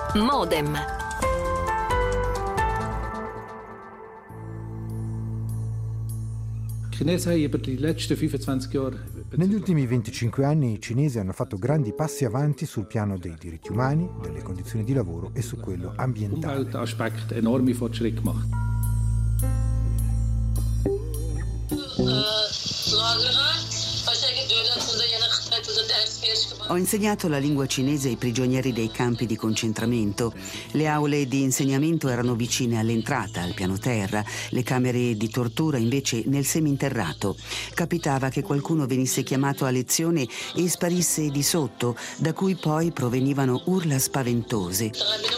Modem. Negli ultimi 25 anni i cinesi hanno fatto grandi passi avanti sul piano dei diritti umani, delle condizioni di lavoro e su quello ambientale. Ho insegnato la lingua cinese ai prigionieri dei campi di concentramento. Le aule di insegnamento erano vicine all'entrata, al piano terra, le camere di tortura invece nel seminterrato. Capitava che qualcuno venisse chiamato a lezione e sparisse di sotto, da cui poi provenivano urla spaventose.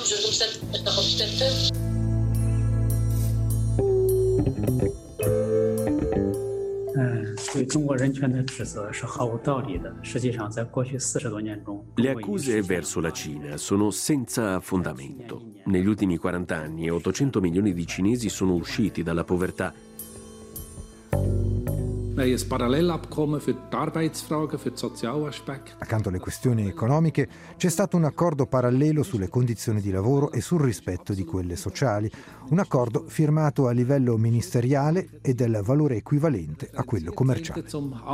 Le accuse verso la Cina sono senza fondamento. Negli ultimi 40 anni 800 milioni di cinesi sono usciti dalla povertà. Accanto alle questioni economiche c'è stato un accordo parallelo sulle condizioni di lavoro e sul rispetto di quelle sociali, un accordo firmato a livello ministeriale e del valore equivalente a quello commerciale.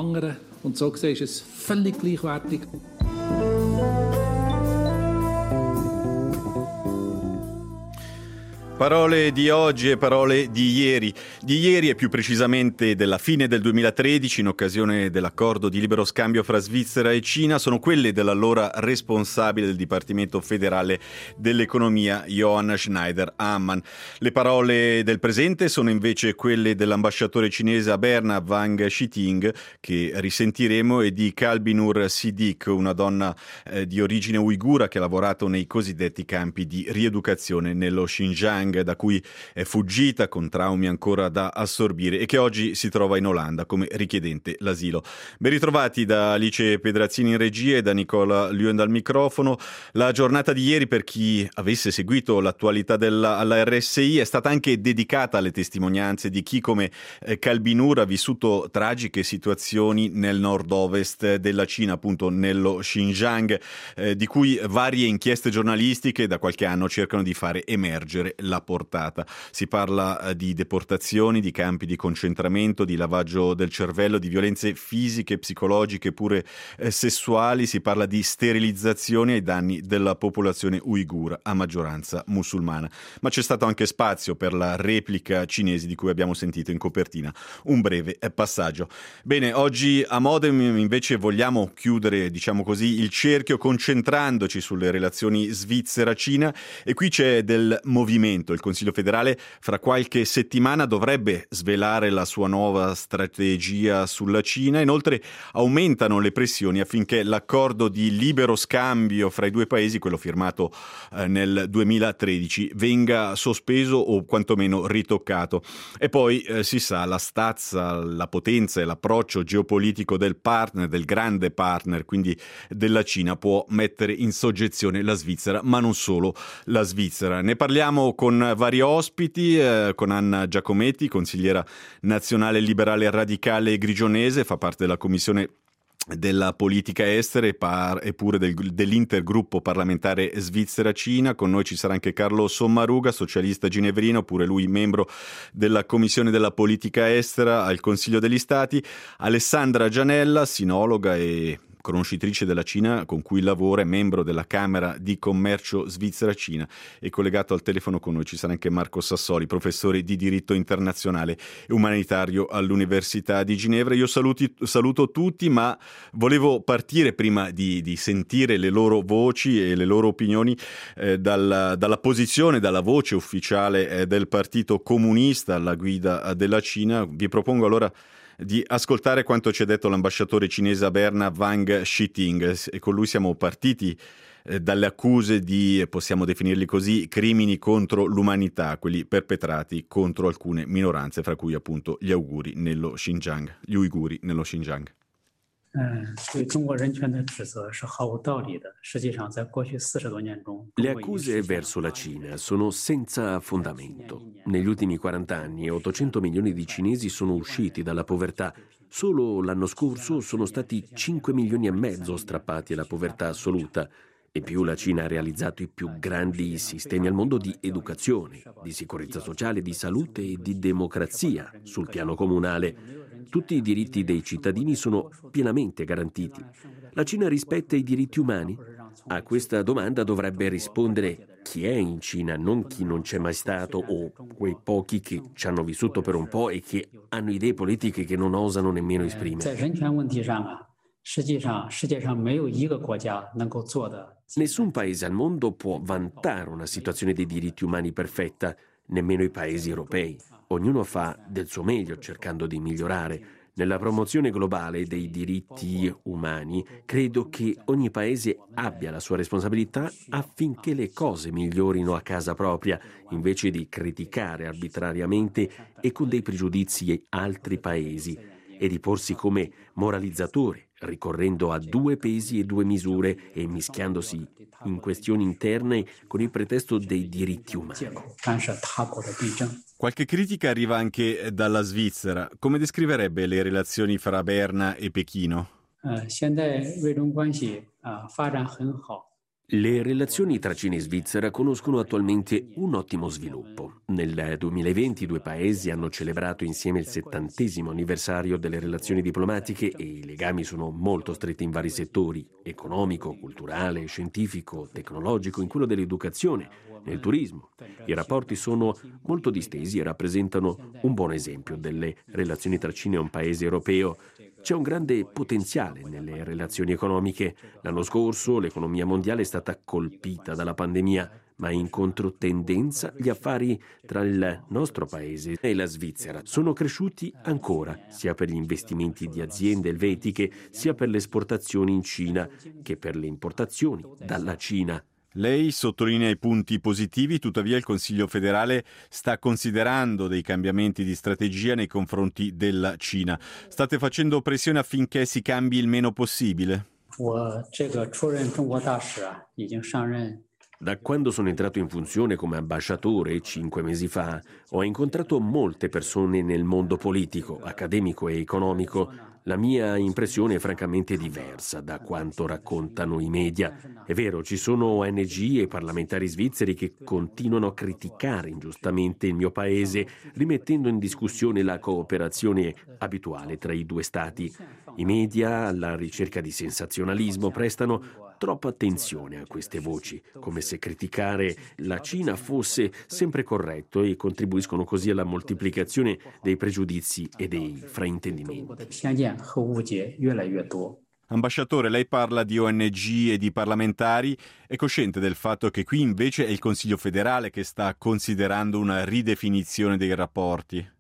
Parole di oggi e parole di ieri e più precisamente della fine del 2013 in occasione dell'accordo di libero scambio fra Svizzera e Cina sono quelle dell'allora responsabile del Dipartimento federale dell'economia Johann Schneider-Ammann. Le parole del presente sono invece quelle dell'ambasciatore cinese a Berna Wang Shiting, che risentiremo, e di Kalbinur Siddiq, una donna di origine uigura che ha lavorato nei cosiddetti campi di rieducazione nello Xinjiang, da cui è fuggita con traumi ancora da assorbire e che oggi si trova in Olanda come richiedente l'asilo. Ben ritrovati da Alice Pedrazzini in regia e da Nicola Luen al microfono. La giornata di ieri, per chi avesse seguito l'attualità alla RSI, è stata anche dedicata alle testimonianze di chi come Kalbinur ha vissuto tragiche situazioni nel nord-ovest della Cina, appunto nello Xinjiang, di cui varie inchieste giornalistiche da qualche anno cercano di fare emergere la portata. Si parla di deportazioni, di campi di concentramento, di lavaggio del cervello, di violenze fisiche, psicologiche, pure sessuali. Si parla di sterilizzazioni ai danni della popolazione uigura, a maggioranza musulmana. Ma c'è stato anche spazio per la replica cinese di cui abbiamo sentito in copertina un breve passaggio. Bene, oggi a Modem invece vogliamo chiudere, diciamo così, il cerchio concentrandoci sulle relazioni Svizzera-Cina, e qui c'è del movimento. Il Consiglio federale fra qualche settimana dovrebbe svelare la sua nuova strategia sulla Cina. Inoltre aumentano le pressioni affinché l'accordo di libero scambio fra i due paesi, quello firmato nel 2013, venga sospeso o quantomeno ritoccato. E poi si sa, la stazza, la potenza e l'approccio geopolitico del partner, del grande partner, quindi della Cina, può mettere in soggezione la Svizzera, ma non solo la Svizzera. Ne parliamo con vari ospiti, con Anna Giacometti, consigliera nazionale liberale radicale grigionese, fa parte della commissione della politica estera e pure dell'intergruppo parlamentare Svizzera-Cina. Con noi ci sarà anche Carlo Sommaruga, socialista ginevrino, pure lui membro della commissione della politica estera al Consiglio degli Stati, Alessandra Gianella, sinologa e conoscitrice della Cina, con cui lavora, è membro della Camera di Commercio Svizzera-Cina, e collegato al telefono con noi ci sarà anche Marco Sassoli, professore di diritto internazionale e umanitario all'Università di Ginevra. Io saluto tutti, ma volevo partire prima di sentire le loro voci e le loro opinioni dalla posizione, dalla voce ufficiale del Partito Comunista alla guida della Cina. Vi propongo allora di ascoltare quanto ci ha detto l'ambasciatore cinese a Berna Wang Shiting, e con lui siamo partiti dalle accuse di, possiamo definirli così, crimini contro l'umanità, quelli perpetrati contro alcune minoranze, fra cui appunto gli uiguri nello Xinjiang. Le accuse verso la Cina sono senza fondamento. Negli ultimi 40 anni 800 milioni di cinesi sono usciti dalla povertà. Solo l'anno scorso sono stati 5 milioni e mezzo strappati alla povertà assoluta. In più la Cina ha realizzato i più grandi sistemi al mondo di educazione, di sicurezza sociale, di salute e di democrazia sul piano comunale. Tutti i diritti dei cittadini sono pienamente garantiti. La Cina rispetta i diritti umani? A questa domanda dovrebbe rispondere chi è in Cina, non chi non c'è mai stato o quei pochi che ci hanno vissuto per un po' e che hanno idee politiche che non osano nemmeno esprimere. Nessun paese al mondo può vantare una situazione dei diritti umani perfetta, nemmeno i paesi europei. Ognuno fa del suo meglio cercando di migliorare. Nella promozione globale dei diritti umani, credo che ogni paese abbia la sua responsabilità affinché le cose migliorino a casa propria, invece di criticare arbitrariamente e con dei pregiudizi altri paesi, e di porsi come moralizzatore, ricorrendo a 2 pesi e 2 misure e mischiandosi in questioni interne con il pretesto dei diritti umani. Qualche critica arriva anche dalla Svizzera. Come descriverebbe le relazioni fra Berna e Pechino? Le relazioni tra Cina e Svizzera conoscono attualmente un ottimo sviluppo. Nel 2020 i 2 paesi hanno celebrato insieme il 70° anniversario delle relazioni diplomatiche e i legami sono molto stretti in vari settori: economico, culturale, scientifico, tecnologico, in quello dell'educazione, nel turismo. I rapporti sono molto distesi e rappresentano un buon esempio delle relazioni tra Cina e un paese europeo. C'è un grande potenziale nelle relazioni economiche. L'anno scorso l'economia mondiale è stata colpita dalla pandemia, ma in controtendenza gli affari tra il nostro paese e la Svizzera sono cresciuti ancora, sia per gli investimenti di aziende elvetiche, sia per le esportazioni in Cina che per le importazioni dalla Cina. Lei sottolinea i punti positivi, tuttavia il Consiglio federale sta considerando dei cambiamenti di strategia nei confronti della Cina. State facendo pressione affinché si cambi il meno possibile? Da quando sono entrato in funzione come ambasciatore 5 mesi fa, ho incontrato molte persone nel mondo politico, accademico e economico. La mia impressione è francamente diversa da quanto raccontano i media. È vero, ci sono ONG e parlamentari svizzeri che continuano a criticare ingiustamente il mio paese, rimettendo in discussione la cooperazione abituale tra i 2 stati. I media, alla ricerca di sensazionalismo, prestano troppa attenzione a queste voci, come se criticare la Cina fosse sempre corretto, e contribuiscono così alla moltiplicazione dei pregiudizi e dei fraintendimenti. Ambasciatore, lei parla di ONG e di parlamentari. È cosciente del fatto che qui invece è il Consiglio federale che sta considerando una ridefinizione dei rapporti?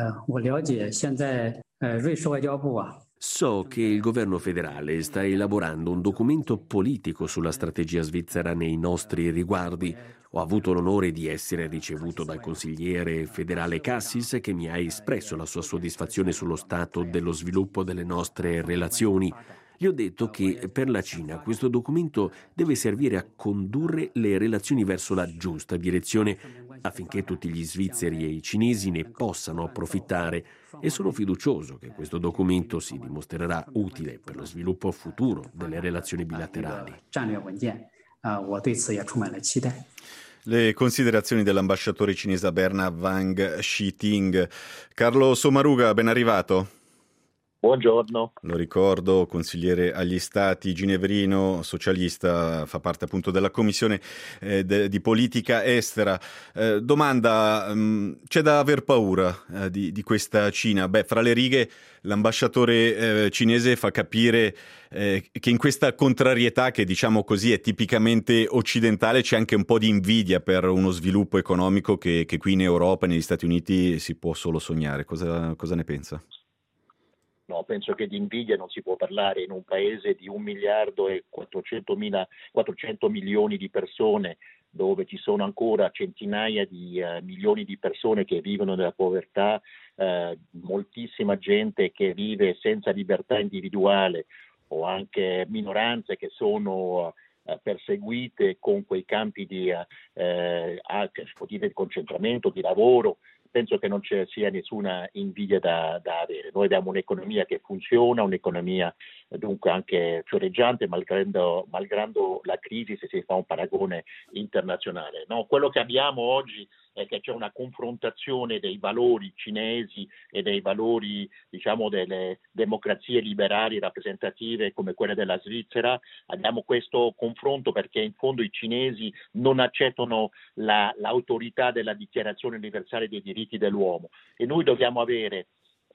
So che il governo federale sta elaborando un documento politico sulla strategia svizzera nei nostri riguardi. Ho avuto l'onore di essere ricevuto dal consigliere federale Cassis, che mi ha espresso la sua soddisfazione sullo stato dello sviluppo delle nostre relazioni. Gli ho detto che per la Cina questo documento deve servire a condurre le relazioni verso la giusta direzione, affinché tutti gli svizzeri e i cinesi ne possano approfittare, e sono fiducioso che questo documento si dimostrerà utile per lo sviluppo futuro delle relazioni bilaterali. Le considerazioni dell'ambasciatore cinese a Berna Wang Shiting. Carlo Sommaruga, ben arrivato. Buongiorno. Lo ricordo, consigliere agli Stati, ginevrino, socialista, fa parte appunto della Commissione di Politica Estera. Domanda, c'è da aver paura di questa Cina? Beh, fra le righe l'ambasciatore cinese fa capire che in questa contrarietà, che diciamo così è tipicamente occidentale, c'è anche un po' di invidia per uno sviluppo economico che qui in Europa e negli Stati Uniti si può solo sognare. Cosa ne pensa? No, penso che di invidia non si può parlare in un paese di 1 miliardo e 400 milioni di persone, dove ci sono ancora centinaia di milioni di persone che vivono nella povertà, moltissima gente che vive senza libertà individuale, o anche minoranze che sono perseguite con quei campi di concentramento, di lavoro. Penso che non ci sia nessuna invidia da avere. Noi abbiamo un'economia che funziona, un'economia dunque anche fioreggiante, malgrado la crisi, se si fa un paragone internazionale. No? Quello che abbiamo oggi è che c'è una confrontazione dei valori cinesi e dei valori, diciamo, delle democrazie liberali rappresentative come quelle della Svizzera. Abbiamo questo confronto perché in fondo i cinesi non accettano l'autorità della Dichiarazione universale dei diritti dell'uomo e noi dobbiamo avere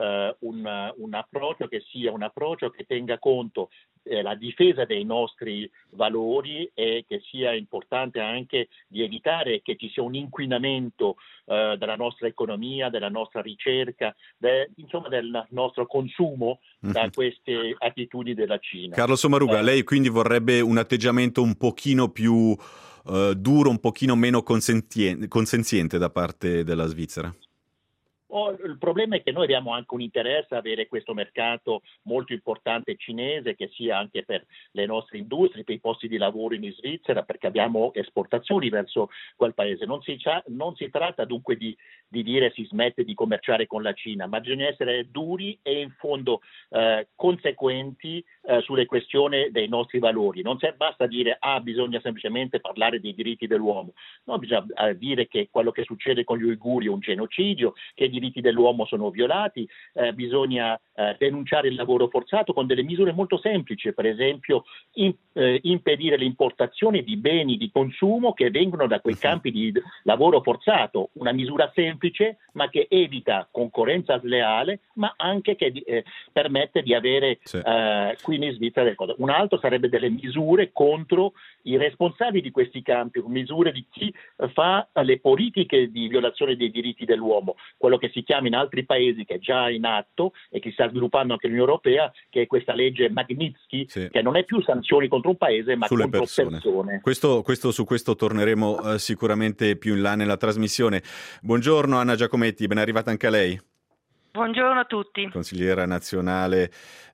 un approccio che sia un approccio che tenga conto la difesa dei nostri valori e che sia importante anche di evitare che ci sia un inquinamento della nostra economia, della nostra ricerca, insomma del nostro consumo da queste attitudini della Cina. Carlo Sommaruga, lei quindi vorrebbe un atteggiamento un pochino più duro, un pochino meno consenziente da parte della Svizzera? Il problema è che noi abbiamo anche un interesse a avere questo mercato molto importante cinese, che sia anche per le nostre industrie, per i posti di lavoro in Svizzera, perché abbiamo esportazioni verso quel paese. Non si tratta dunque di dire si smette di commerciare con la Cina, ma bisogna essere duri e in fondo conseguenti sulle questioni dei nostri valori. Non basta dire bisogna semplicemente parlare dei diritti dell'uomo, no, bisogna dire che quello che succede con gli uiguri è un genocidio, che i diritti dell'uomo sono violati, bisogna denunciare il lavoro forzato con delle misure molto semplici, per esempio impedire l'importazione di beni di consumo che vengono da quei campi di lavoro forzato, una misura semplice ma che evita concorrenza sleale, ma anche che permette di avere qui in Svizzera. Un altro sarebbe delle misure contro i responsabili di questi campi, misure di chi fa le politiche di violazione dei diritti dell'uomo, quello che si chiama in altri paesi, che è già in atto e che si sta sviluppando anche l'Unione Europea, che è questa legge Magnitsky, che non è più sanzioni contro un paese ma sulle contro persone. Su questo torneremo sicuramente più in là nella trasmissione. Buongiorno Anna Giacometti, ben arrivata anche a lei. Buongiorno a tutti. Consigliera nazionale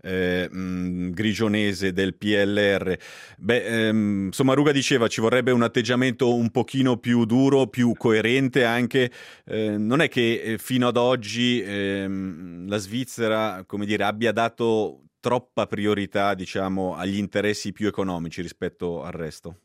grigionese del PLR. Sommaruga diceva ci vorrebbe un atteggiamento un pochino più duro, più coerente anche. Non è che fino ad oggi la Svizzera, come dire, abbia dato troppa priorità, diciamo, agli interessi più economici rispetto al resto?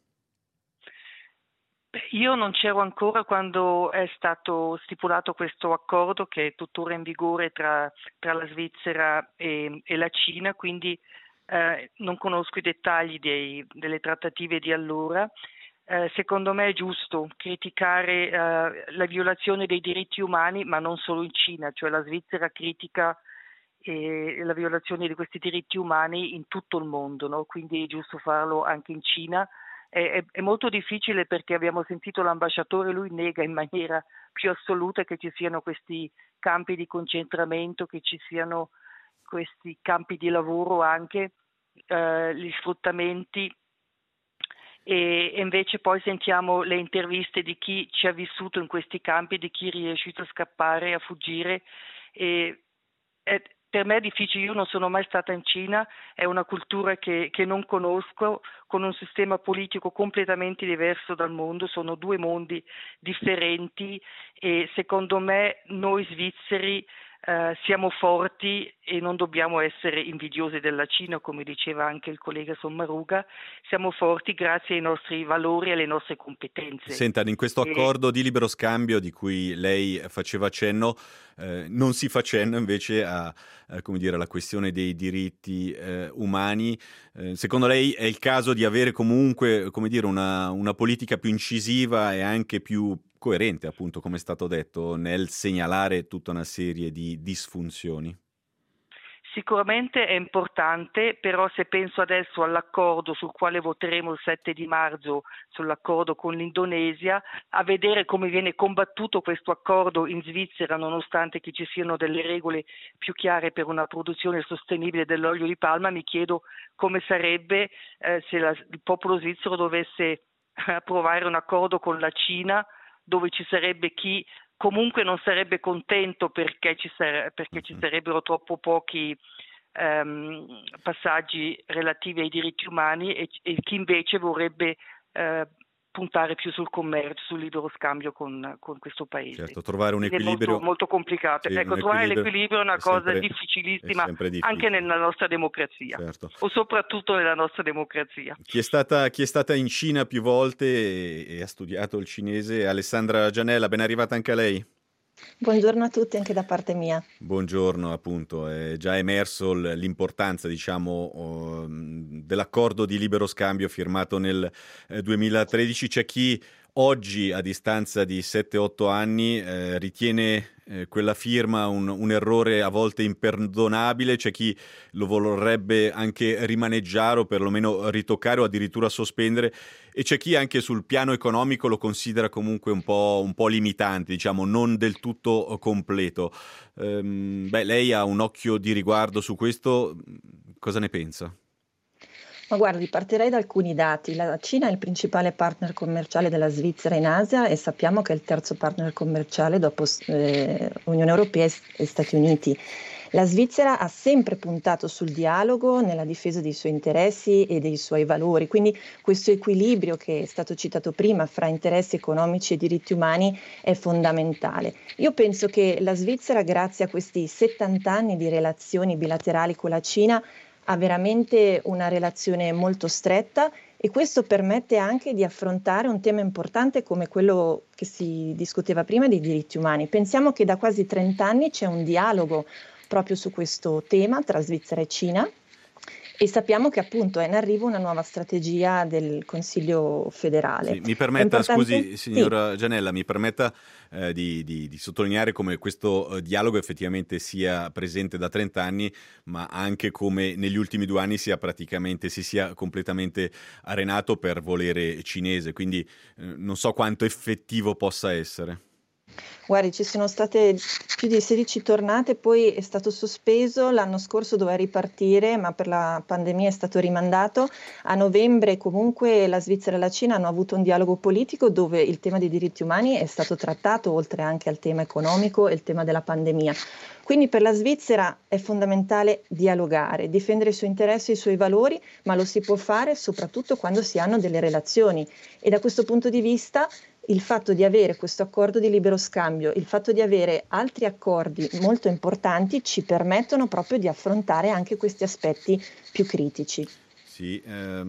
Io non c'ero ancora quando è stato stipulato questo accordo che è tuttora in vigore tra la Svizzera e la Cina, quindi non conosco i dettagli delle trattative di allora. Secondo me è giusto criticare la violazione dei diritti umani, ma non solo in Cina, cioè la Svizzera critica la violazione di questi diritti umani in tutto il mondo, no? Quindi è giusto farlo anche in Cina. È molto difficile perché abbiamo sentito l'ambasciatore, lui nega in maniera più assoluta che ci siano questi campi di concentramento, che ci siano questi campi di lavoro anche, gli sfruttamenti, e invece poi sentiamo le interviste di chi ci ha vissuto in questi campi, di chi è riuscito a scappare, a fuggire. Per me è difficile, io non sono mai stata in Cina, è una cultura che non conosco, con un sistema politico completamente diverso dal mondo, sono due mondi differenti e secondo me noi svizzeri siamo forti e non dobbiamo essere invidiosi della Cina, come diceva anche il collega Sommaruga, siamo forti grazie ai nostri valori e alle nostre competenze. Senta, in questo accordo di libero scambio di cui lei faceva cenno, non si fa cenno invece alla questione dei diritti umani. Secondo lei è il caso di avere comunque, una politica più incisiva e anche più coerente, appunto, come è stato detto, nel segnalare tutta una serie di disfunzioni? Sicuramente è importante, però se penso adesso all'accordo sul quale voteremo il 7 di marzo, sull'accordo con l'Indonesia, a vedere come viene combattuto questo accordo in Svizzera, nonostante che ci siano delle regole più chiare per una produzione sostenibile dell'olio di palma, mi chiedo come sarebbe se il popolo svizzero dovesse approvare un accordo con la Cina, dove ci sarebbe chi comunque non sarebbe contento perché ci sarebbero troppo pochi passaggi relativi ai diritti umani e chi invece vorrebbe puntare più sul commercio, sul libero scambio con questo paese. Certo, trovare un equilibrio è molto, molto complicato. Sì, ecco, trovare l'equilibrio è una cosa difficilissima, anche nella nostra democrazia, certo. o soprattutto nella nostra democrazia. Chi è stata in Cina più volte e ha studiato il cinese, Alessandra Gianella, ben arrivata anche a lei. Buongiorno a tutti anche da parte mia. Buongiorno, appunto, è già emerso l'importanza, diciamo, dell'accordo di libero scambio firmato nel 2013. C'è chi oggi, a distanza di 7-8 anni, ritiene quella firma un errore a volte imperdonabile, c'è chi lo vorrebbe anche rimaneggiare o perlomeno ritoccare o addirittura sospendere, e c'è chi anche sul piano economico lo considera comunque un po' limitante, diciamo, non del tutto completo. Lei ha un occhio di riguardo su questo, cosa ne pensa? Ma guardi, partirei da alcuni dati. La Cina è il principale partner commerciale della Svizzera in Asia e sappiamo che è il terzo partner commerciale dopo Unione Europea e Stati Uniti. La Svizzera ha sempre puntato sul dialogo nella difesa dei suoi interessi e dei suoi valori, quindi questo equilibrio che è stato citato prima fra interessi economici e diritti umani è fondamentale. Io penso che la Svizzera, grazie a questi 70 anni di relazioni bilaterali con la Cina, ha veramente una relazione molto stretta e questo permette anche di affrontare un tema importante come quello che si discuteva prima dei diritti umani. Pensiamo che da quasi 30 anni c'è un dialogo proprio su questo tema tra Svizzera e Cina e sappiamo che appunto è in arrivo una nuova strategia del Consiglio federale. Sì, mi permetta, scusi signora Gianella, mi permetta di sottolineare come questo dialogo effettivamente sia presente da 30 anni, ma anche come negli ultimi 2 anni si sia completamente arenato per volere cinese, quindi non so quanto effettivo possa essere. Guardi, ci sono state più di 16 tornate, poi è stato sospeso, l'anno scorso doveva ripartire, ma per la pandemia è stato rimandato. A novembre comunque la Svizzera e la Cina hanno avuto un dialogo politico dove il tema dei diritti umani è stato trattato, oltre anche al tema economico e il tema della pandemia. Quindi per la Svizzera è fondamentale dialogare, difendere i suoi interessi e i suoi valori, ma lo si può fare soprattutto quando si hanno delle relazioni. E da questo punto di vista il fatto di avere questo accordo di libero scambio, il fatto di avere altri accordi molto importanti ci permettono proprio di affrontare anche questi aspetti più critici. Sì,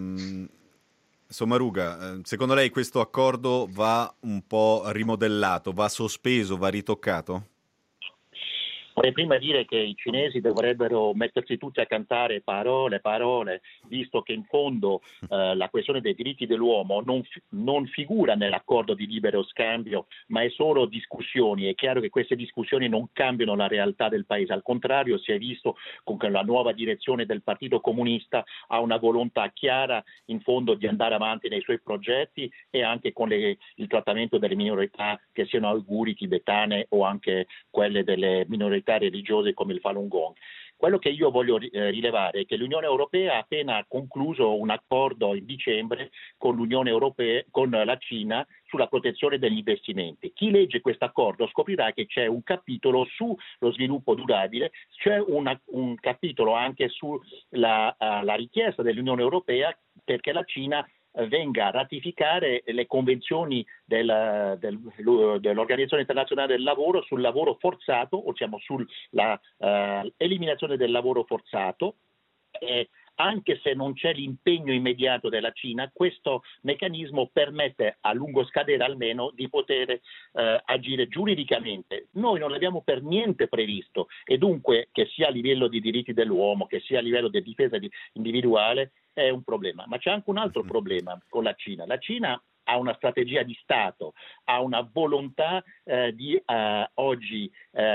Sommaruga, secondo lei questo accordo va un po' rimodellato, va sospeso, va ritoccato? Vorrei prima dire che i cinesi dovrebbero mettersi tutti a cantare parole, visto che in fondo la questione dei diritti dell'uomo non figura nell'accordo di libero scambio, ma è solo discussioni. È chiaro che queste discussioni non cambiano la realtà del paese, al contrario si è visto con la nuova direzione del Partito Comunista ha una volontà chiara in fondo di andare avanti nei suoi progetti e anche con il trattamento delle minorità, che siano uiguri, tibetane o anche quelle delle minorità religiose come il Falun Gong. Quello che io voglio rilevare è che l'Unione Europea ha appena concluso un accordo in dicembre con l'Unione Europea, con la Cina, sulla protezione degli investimenti. Chi legge questo accordo scoprirà che c'è un capitolo sullo sviluppo durabile, c'è un capitolo anche sulla richiesta dell'Unione Europea perché la Cina venga a ratificare le convenzioni dell'Organizzazione Internazionale del Lavoro sul lavoro forzato, ossia sulla eliminazione del lavoro forzato. Anche se non c'è l'impegno immediato della Cina, questo meccanismo permette a lungo scadere almeno di poter agire giuridicamente. Noi non l'abbiamo per niente previsto e dunque che sia a livello di diritti dell'uomo, che sia a livello di difesa individuale è un problema. Ma c'è anche un altro problema con la Cina. La Cina ha una strategia di Stato, ha una volontà di oggi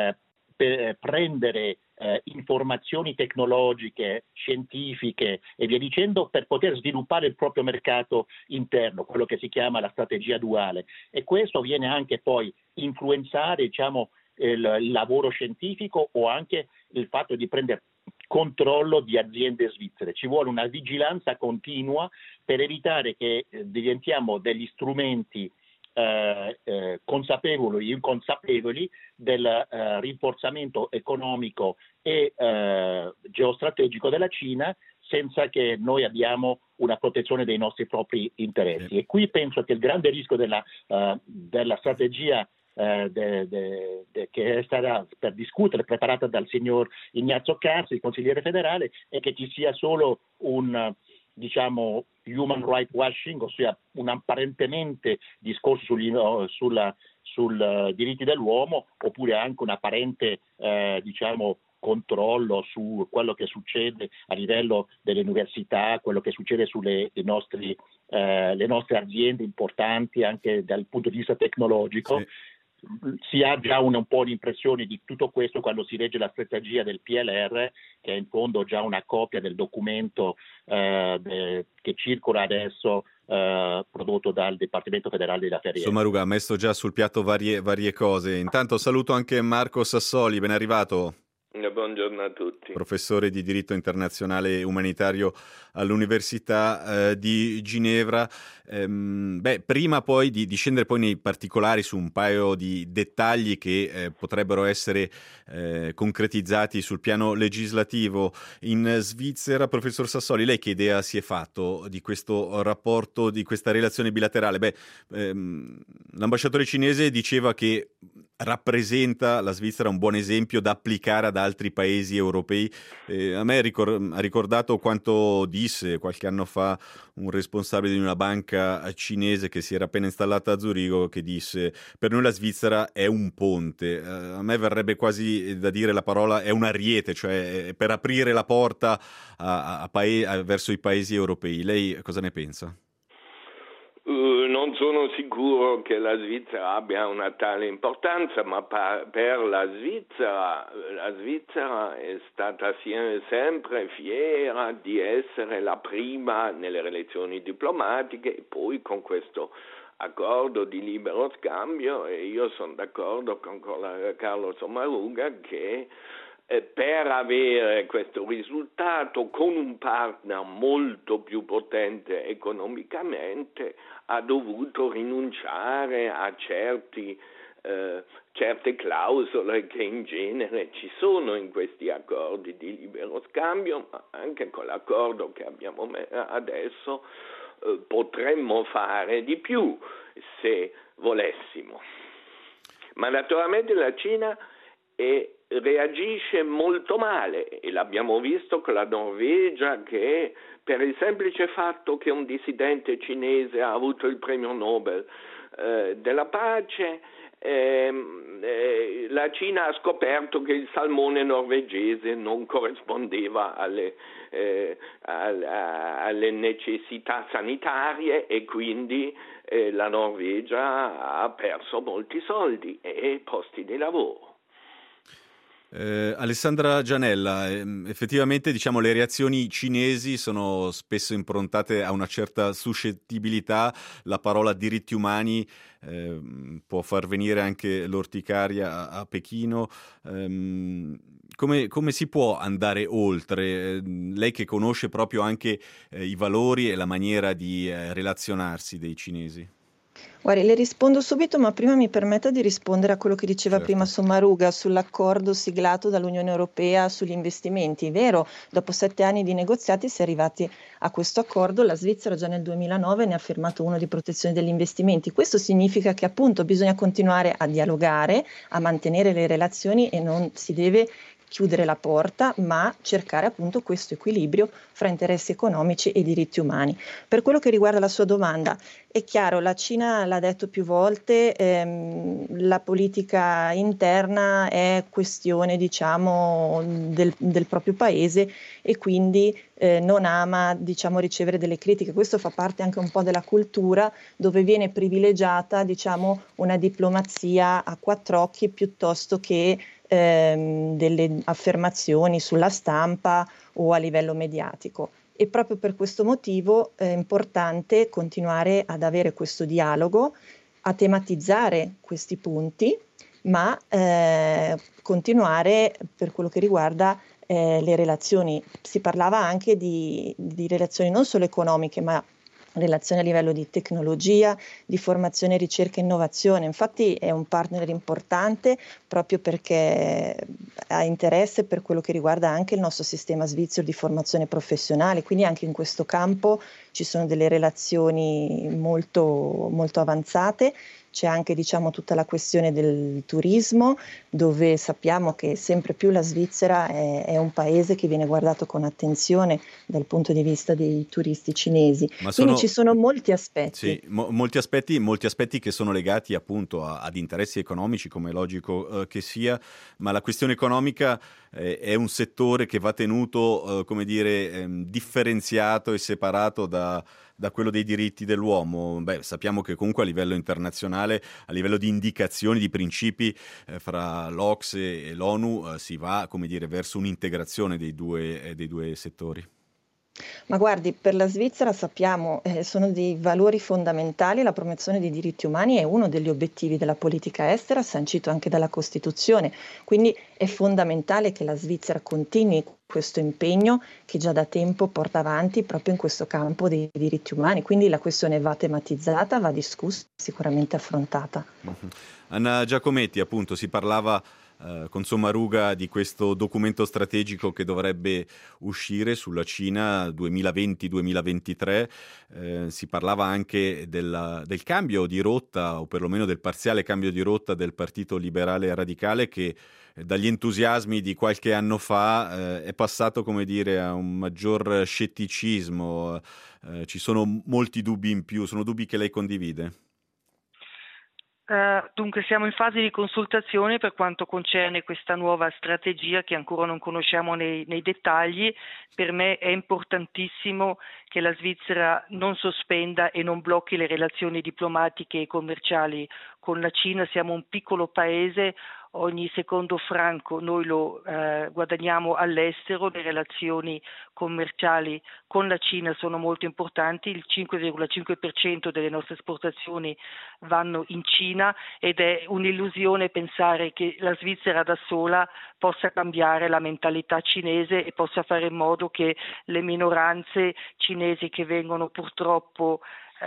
prendere informazioni tecnologiche, scientifiche e via dicendo per poter sviluppare il proprio mercato interno, quello che si chiama la strategia duale, e questo viene anche poi influenzare il lavoro scientifico o anche il fatto di prendere controllo di aziende svizzere. Ci vuole una vigilanza continua per evitare che diventiamo degli strumenti consapevoli o inconsapevoli del rinforzamento economico e geostrategico della Cina, senza che noi abbiamo una protezione dei nostri propri interessi. Sì. E qui penso che il grande rischio della strategia che è stata per discutere, preparata dal signor Ignazio Cassi, il consigliere federale, è che ci sia solo un human right washing, ossia un apparentemente discorso sul diritti dell'uomo, oppure anche un apparente controllo su quello che succede a livello delle università, quello che succede sulle le nostre aziende importanti anche dal punto di vista tecnologico. Sì. Si ha già un po' l'impressione di tutto questo quando si legge la strategia del PLR, che è in fondo già una copia del documento che circola adesso, prodotto dal Dipartimento Federale della Ferrovia. Sommaruga ha messo già sul piatto varie cose. Intanto saluto anche Marco Sassoli, ben arrivato. Buongiorno a tutti. Professore di diritto internazionale umanitario all'Università di Ginevra. Prima poi di scendere poi nei particolari su un paio di dettagli che potrebbero essere concretizzati sul piano legislativo in Svizzera, professor Sassoli, lei che idea si è fatto di questo rapporto, di questa relazione bilaterale? L'ambasciatore cinese diceva che rappresenta la Svizzera un buon esempio da applicare ad altri paesi europei. A me ha ricordato quanto disse qualche anno fa un responsabile di una banca cinese che si era appena installata a Zurigo, che disse: per noi la Svizzera è un ponte. A me verrebbe quasi da dire la parola è un ariete, cioè per aprire la porta verso i paesi europei. Lei cosa ne pensa? Non sono sicuro che la Svizzera abbia una tale importanza, ma per la Svizzera è stata sempre fiera di essere la prima nelle relazioni diplomatiche, e poi con questo accordo di libero scambio, e io sono d'accordo con Carlo Sommaruga che per avere questo risultato con un partner molto più potente economicamente ha dovuto rinunciare a certe clausole che in genere ci sono in questi accordi di libero scambio, ma anche con l'accordo che abbiamo adesso potremmo fare di più se volessimo. Ma naturalmente la Cina reagisce molto male, e l'abbiamo visto con la Norvegia, che per il semplice fatto che un dissidente cinese ha avuto il premio Nobel della pace, la Cina ha scoperto che il salmone norvegese non corrispondeva alle necessità sanitarie, e quindi la Norvegia ha perso molti soldi e posti di lavoro. Alessandra Gianella, effettivamente le reazioni cinesi sono spesso improntate a una certa suscettibilità. La parola diritti umani può far venire anche l'orticaria a Pechino. Come si può andare oltre? Lei che conosce proprio anche i valori e la maniera di relazionarsi dei cinesi. Guardi, le rispondo subito, ma prima mi permetta di rispondere a quello che diceva Certo. prima Sommaruga sull'accordo siglato dall'Unione Europea sugli investimenti. Vero, dopo 7 anni di negoziati si è arrivati a questo accordo. La Svizzera già nel 2009 ne ha firmato uno di protezione degli investimenti. Questo significa che appunto bisogna continuare a dialogare, a mantenere le relazioni, e non si deve chiudere la porta, ma cercare appunto questo equilibrio fra interessi economici e diritti umani. Per quello che riguarda la sua domanda, è chiaro, la Cina l'ha detto più volte, la politica interna è questione del proprio paese, e quindi non ama ricevere delle critiche. Questo fa parte anche un po' della cultura, dove viene privilegiata una diplomazia a 4 occhi piuttosto che delle affermazioni sulla stampa o a livello mediatico. E proprio per questo motivo è importante continuare ad avere questo dialogo, a tematizzare questi punti, ma continuare per quello che riguarda le relazioni. Si parlava anche di relazioni non solo economiche, ma relazioni a livello di tecnologia, di formazione, ricerca e innovazione. Infatti è un partner importante proprio perché ha interesse per quello che riguarda anche il nostro sistema svizzero di formazione professionale, quindi anche in questo campo ci sono delle relazioni molto, molto avanzate. C'è anche tutta la questione del turismo, dove sappiamo che sempre più la Svizzera è un paese che viene guardato con attenzione dal punto di vista dei turisti cinesi. Quindi ci sono molti aspetti. Sì, molti aspetti che sono legati appunto ad interessi economici, come è logico che sia, ma la questione economica è un settore che va tenuto, differenziato e separato da quello dei diritti dell'uomo. Sappiamo che comunque a livello internazionale, a livello di indicazioni, di principi fra l'OCSE e l'ONU si va, verso un'integrazione dei due settori. Ma guardi, per la Svizzera sappiamo sono dei valori fondamentali, la promozione dei diritti umani è uno degli obiettivi della politica estera, sancito anche dalla Costituzione, quindi è fondamentale che la Svizzera continui questo impegno che già da tempo porta avanti proprio in questo campo dei diritti umani, quindi la questione va tematizzata, va discussa, sicuramente affrontata. Anna Giacometti, appunto, si parlava con Sommaruga di questo documento strategico che dovrebbe uscire sulla Cina 2020-2023, si parlava anche del cambio di rotta, o perlomeno del parziale cambio di rotta del Partito Liberale Radicale, che dagli entusiasmi di qualche anno fa è passato, a un maggior scetticismo, ci sono molti dubbi in più, sono dubbi che lei condivide? Dunque siamo in fase di consultazione per quanto concerne questa nuova strategia che ancora non conosciamo nei dettagli. Per me è importantissimo che la Svizzera non sospenda e non blocchi le relazioni diplomatiche e commerciali con la Cina. Siamo un piccolo paese, ogni secondo franco noi lo guadagniamo all'estero, le relazioni commerciali con la Cina sono molto importanti, il 5,5% delle nostre esportazioni vanno in Cina ed è un'illusione pensare che la Svizzera da sola possa cambiare la mentalità cinese e possa fare in modo che le minoranze cinesi che vengono purtroppo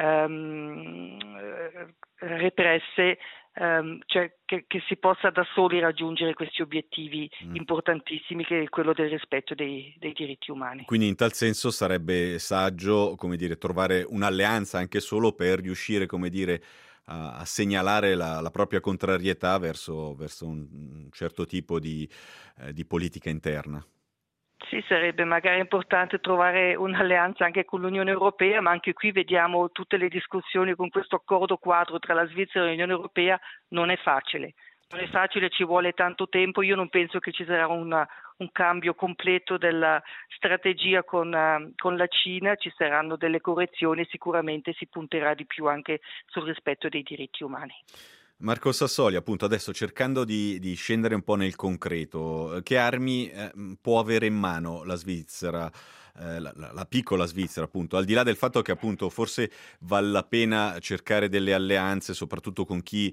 represse, cioè che si possa da soli raggiungere questi obiettivi importantissimi, che è quello del rispetto dei diritti umani. Quindi in tal senso sarebbe saggio, trovare un'alleanza anche solo per riuscire, a segnalare la propria contrarietà verso un certo tipo di politica interna. Sì, sarebbe magari importante trovare un'alleanza anche con l'Unione Europea, ma anche qui vediamo tutte le discussioni con questo accordo quadro tra la Svizzera e l'Unione Europea. Non è facile, ci vuole tanto tempo. Io non penso che ci sarà un cambio completo della strategia con la Cina, ci saranno delle correzioni e sicuramente si punterà di più anche sul rispetto dei diritti umani. Marco Sassoli, appunto, adesso cercando di scendere un po' nel concreto, che armi può avere in mano la Svizzera, la piccola Svizzera, appunto, al di là del fatto che appunto forse vale la pena cercare delle alleanze, soprattutto con chi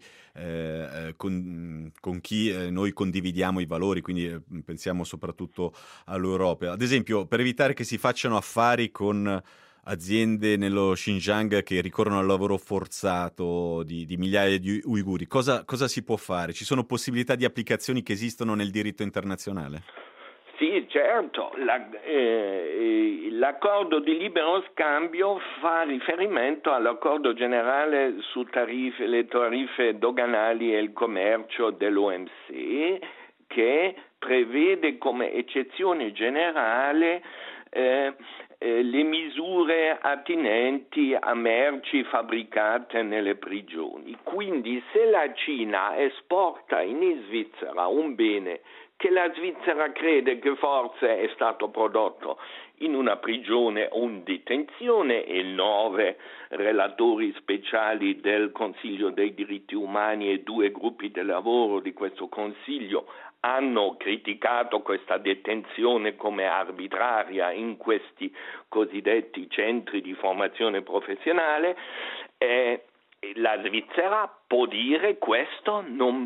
noi condividiamo i valori, quindi pensiamo soprattutto all'Europa. Ad esempio, per evitare che si facciano affari con aziende nello Xinjiang che ricorrono al lavoro forzato di migliaia di uiguri, cosa si può fare? Ci sono possibilità di applicazioni che esistono nel diritto internazionale? Sì, certo. L'accordo di libero scambio fa riferimento all'accordo generale su le tariffe doganali e il commercio dell'OMC, che prevede come eccezione generale le misure attinenti a merci fabbricate nelle prigioni. Quindi se la Cina esporta in Svizzera un bene che la Svizzera crede che forse è stato prodotto in una prigione o in detenzione, e 9 relatori speciali del Consiglio dei diritti umani e 2 gruppi di lavoro di questo Consiglio hanno criticato questa detenzione come arbitraria in questi cosiddetti centri di formazione professionale, la Svizzera può dire questo non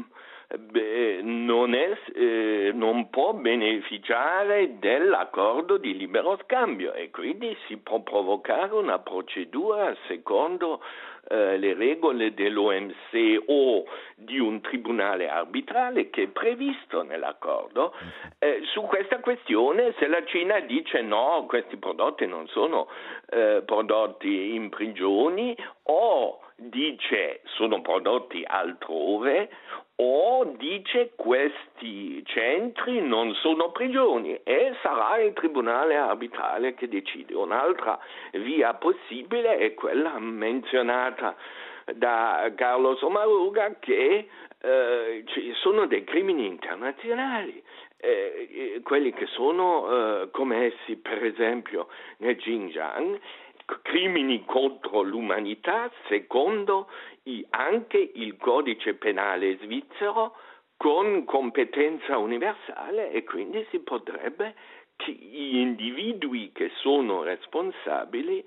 non può beneficiare dell'accordo di libero scambio e quindi si può provocare una procedura secondo le regole dell'OMC o di un tribunale arbitrale che è previsto nell'accordo su questa questione. Se la Cina dice no, questi prodotti non sono prodotti in prigioni, o dice sono prodotti altrove, o dice questi centri non sono prigioni, e sarà il tribunale arbitrale che decide. Un'altra via possibile è quella menzionata da Carlo Sommaruga, che ci sono dei crimini internazionali, quelli che sono commessi per esempio nel Xinjiang, crimini contro l'umanità secondo anche il codice penale svizzero, con competenza universale, e quindi si potrebbe che gli individui che sono responsabili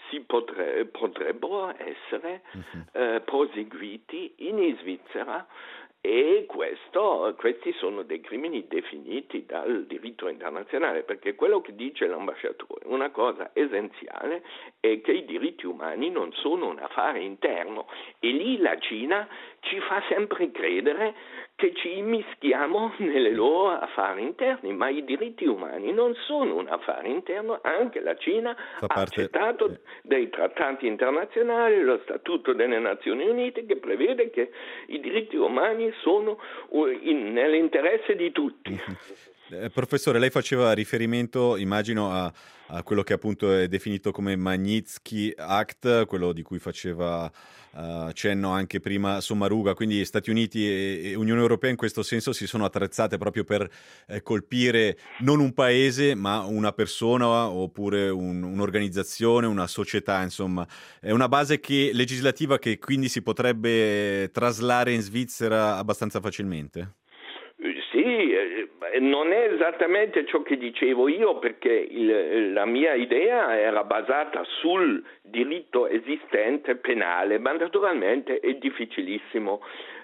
potrebbero essere proseguiti in Svizzera, e questi sono dei crimini definiti dal diritto internazionale, perché quello che dice l'ambasciatore, una cosa essenziale, è che i diritti umani non sono un affare interno, e lì la Cina ci fa sempre credere che ci immischiamo nelle loro affari interni, ma i diritti umani non sono un affare interno. Anche la Cina ha accettato dei trattati internazionali, lo Statuto delle Nazioni Unite, che prevede che i diritti umani sono nell'interesse di tutti. Professore, lei faceva riferimento, immagino, a quello che appunto è definito come Magnitsky Act, quello di cui faceva cenno anche prima Sommaruga, quindi Stati Uniti e Unione Europea in questo senso si sono attrezzate proprio per colpire non un paese ma una persona oppure un'organizzazione, una società, insomma. È una base legislativa che quindi si potrebbe traslare in Svizzera abbastanza facilmente? Sì, non è esattamente ciò che dicevo io, perché la mia idea era basata sul diritto esistente penale, ma naturalmente è difficilissimo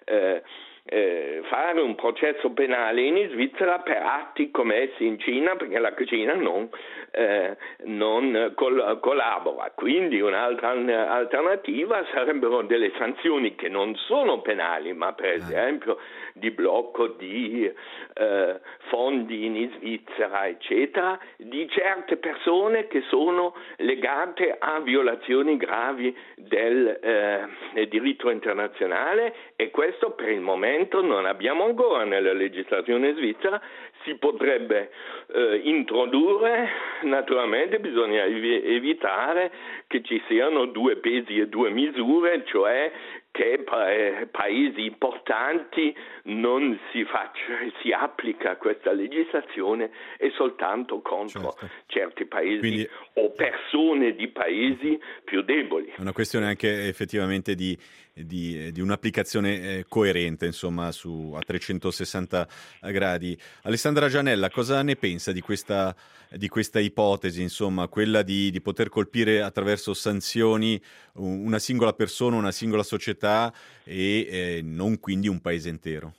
fare un processo penale in Svizzera per atti commessi in Cina, perché la Cina non collabora. Quindi un'altra alternativa sarebbero delle sanzioni che non sono penali, ma per esempio di blocco di fondi in Svizzera, eccetera, di certe persone che sono legate a violazioni gravi del diritto internazionale, e questo per il momento non abbiamo ancora nella legislazione svizzera. Si potrebbe introdurre, naturalmente bisogna evitare che ci siano due pesi e due misure, cioè che paesi importanti non si applica questa legislazione e soltanto contro certi paesi o persone di paesi più deboli. È una questione anche effettivamente di un'applicazione coerente, insomma, a 360 gradi. Alessandra Gianella, cosa ne pensa di questa ipotesi, insomma, quella di poter colpire attraverso sanzioni una singola persona, una singola società e non quindi un paese intero?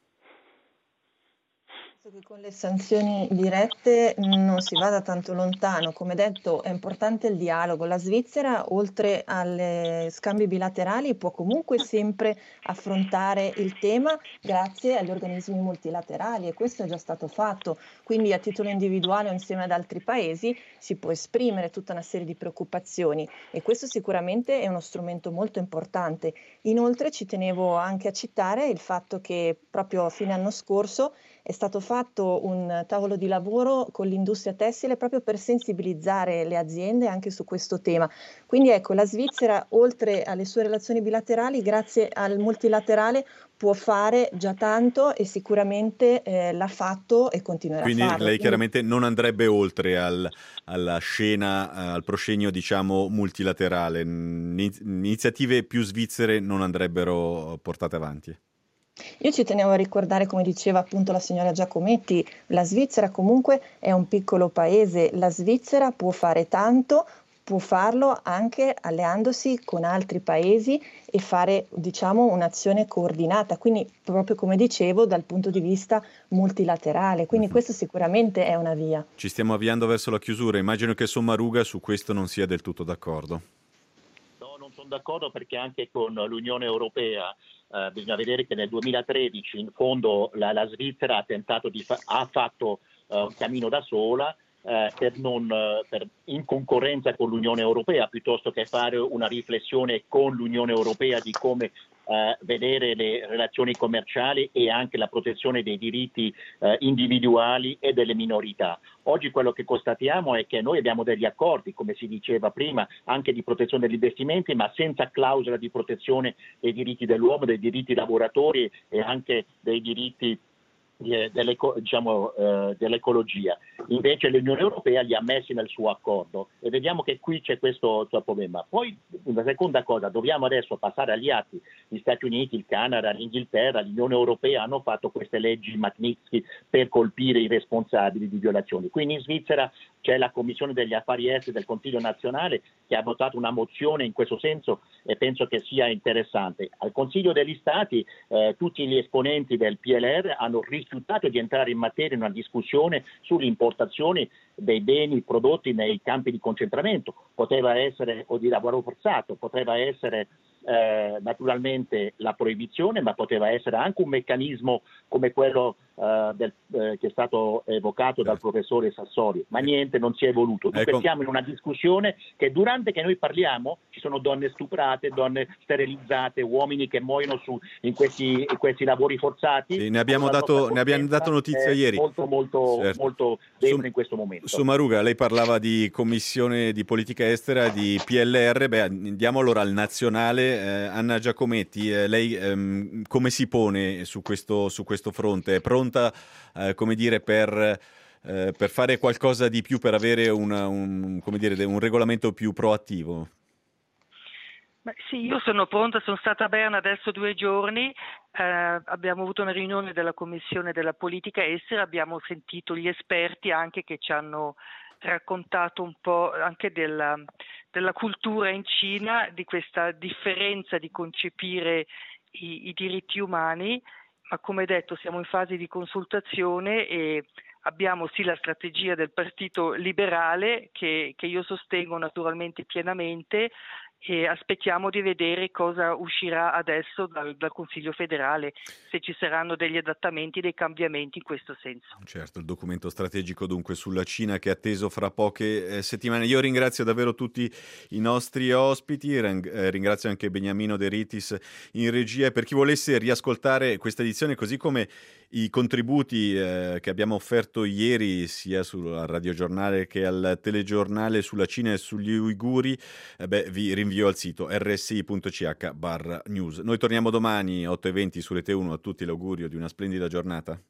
Che con le sanzioni dirette non si vada tanto lontano. Come detto, è importante il dialogo. La Svizzera, oltre agli scambi bilaterali, può comunque sempre affrontare il tema grazie agli organismi multilaterali, e questo è già stato fatto. Quindi a titolo individuale o insieme ad altri paesi si può esprimere tutta una serie di preoccupazioni, e questo sicuramente è uno strumento molto importante. Inoltre ci tenevo anche a citare il fatto che proprio a fine anno scorso è stato fatto un tavolo di lavoro con l'industria tessile proprio per sensibilizzare le aziende anche su questo tema. Quindi ecco, la Svizzera, oltre alle sue relazioni bilaterali, grazie al multilaterale può fare già tanto, e sicuramente l'ha fatto e continuerà a farlo. Quindi lei chiaramente non andrebbe oltre alla scena, al proscenio, diciamo, multilaterale. Iniziative più svizzere non andrebbero portate avanti. Io ci tenevo a ricordare, come diceva appunto la signora Giacometti, la Svizzera comunque è un piccolo paese, la Svizzera può fare tanto, può farlo anche alleandosi con altri paesi e fare, diciamo, un'azione coordinata, quindi proprio come dicevo dal punto di vista multilaterale, quindi questo sicuramente è una via. Ci stiamo avviando verso la chiusura, immagino che Sommaruga su questo non sia del tutto d'accordo. No, non sono d'accordo, perché anche con l'Unione Europea bisogna vedere che nel 2013 in fondo la Svizzera ha tentato ha fatto un cammino da sola, in concorrenza con l'Unione Europea, piuttosto che fare una riflessione con l'Unione Europea di come vedere le relazioni commerciali e anche la protezione dei diritti individuali e delle minorità. Oggi quello che constatiamo è che noi abbiamo degli accordi, come si diceva prima, anche di protezione degli investimenti, ma senza clausola di protezione dei diritti dell'uomo, dei diritti lavoratori e anche dei diritti dell'ecologia. Invece l'Unione Europea li ha messi nel suo accordo e vediamo che qui c'è questo problema. Poi una seconda cosa, dobbiamo adesso passare agli atti. Gli Stati Uniti, il Canada, l'Inghilterra, l'Unione Europea hanno fatto queste leggi Magnitsky per colpire i responsabili di violazioni. Quindi in Svizzera c'è la Commissione degli Affari Esteri del Consiglio nazionale che ha votato una mozione in questo senso e penso che sia interessante. Al Consiglio degli Stati tutti gli esponenti del PLR hanno rifiutato di entrare in materia in una discussione sulle importazioni dei beni prodotti nei campi di concentramento. Poteva essere o di lavoro forzato, poteva essere naturalmente la proibizione, ma poteva essere anche un meccanismo come quello che è stato evocato dal professore Sassoli, ma niente, non si è evoluto. Dunque siamo in una discussione che durante che noi parliamo ci sono donne stuprate, donne sterilizzate, uomini che muoiono in questi lavori forzati. Sì, ne abbiamo dato notizia ieri. Molto debole in questo momento. Sommaruga, lei parlava di Commissione di Politica Estera, di PLR, andiamo allora al nazionale. Anna Giacometti, lei come si pone su questo fronte? È pronta, come dire, per fare qualcosa di più, per avere un regolamento più proattivo? Beh, sì, io sono pronta, sono stata a Berna adesso 2 giorni, abbiamo avuto una riunione della Commissione della Politica Estera, abbiamo sentito gli esperti anche che ci hanno raccontato un po' anche della cultura in Cina, di questa differenza di concepire i diritti umani, ma come detto siamo in fase di consultazione e abbiamo sì la strategia del Partito Liberale che io sostengo naturalmente pienamente e aspettiamo di vedere cosa uscirà adesso dal Consiglio federale, se ci saranno degli adattamenti, dei cambiamenti in questo senso. Certo, il documento strategico dunque sulla Cina che è atteso fra poche settimane. Io ringrazio davvero tutti i nostri ospiti, ringrazio anche Beniamino De Ritis in regia, e per chi volesse riascoltare questa edizione così come i contributi che abbiamo offerto ieri sia sul radiogiornale che al telegiornale sulla Cina e sugli uiguri, vi rinvio al sito rsi.ch/news. Noi torniamo domani 8:20 su Rete 1. A tutti l'augurio di una splendida giornata.